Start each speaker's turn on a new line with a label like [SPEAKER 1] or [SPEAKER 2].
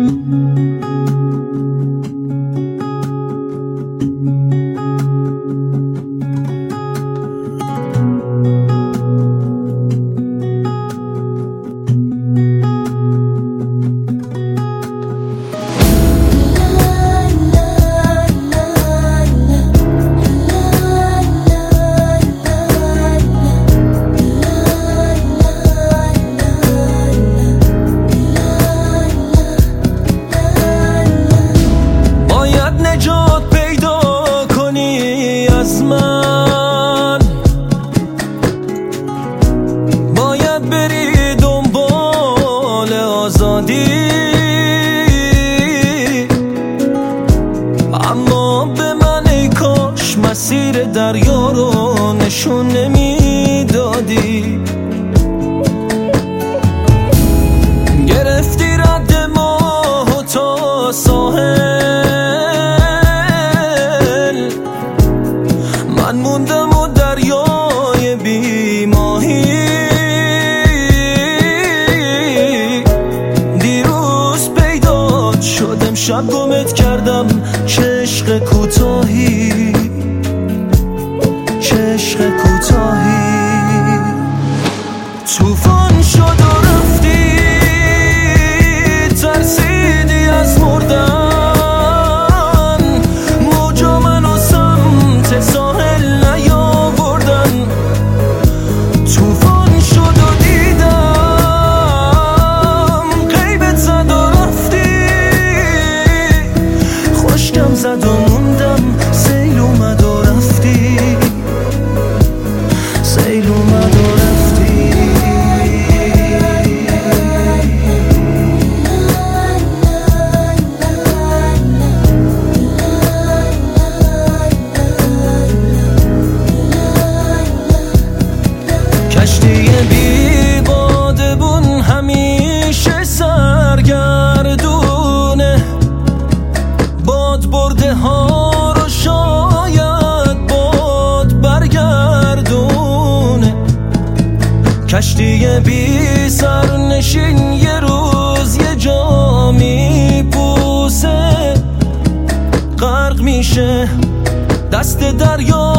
[SPEAKER 1] باید بری دنبال آزادی، اما به من ای کاش مسیر دریا رو نشون نمیدادی. گرفتی رد ماهو تا ساحل، من موندم و دریای بی ماهی. دیروز پیدات شدم، شب گمت کردم، چه عشق کوتاهی، چه عشق کوتاهی. طوفان شد و رفتی، ترسیدی از مردن، موجا منو سمت ساحل نیاوردن. طوفان شد و دیدم غیبت زد و رفتی، خشکم زد و موندم، سیل اومد و رفتی، سیل اومد و رفتی. کشتی بی بادبون همیشه سرگردونه، باد برده ها رو شاید باد برگردونه. کشتی بی سرنشین یه روز یه جا میپوسه، غرق میشه دست دریا